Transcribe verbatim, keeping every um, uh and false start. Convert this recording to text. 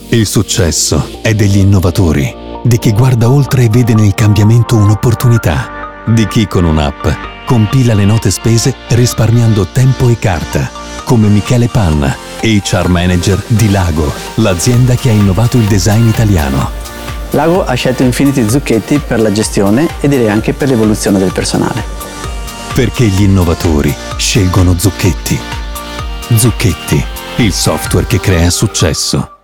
Il successo è degli innovatori, di chi guarda oltre e vede nel cambiamento un'opportunità, di chi con un'app compila le note spese risparmiando tempo e carta, come Michele Panna, H R Manager di Lago, l'azienda che ha innovato il design italiano. Lago ha scelto Infinity Zucchetti per la gestione e direi anche per l'evoluzione del personale. Perché gli innovatori scelgono Zucchetti. Zucchetti, il software che crea successo.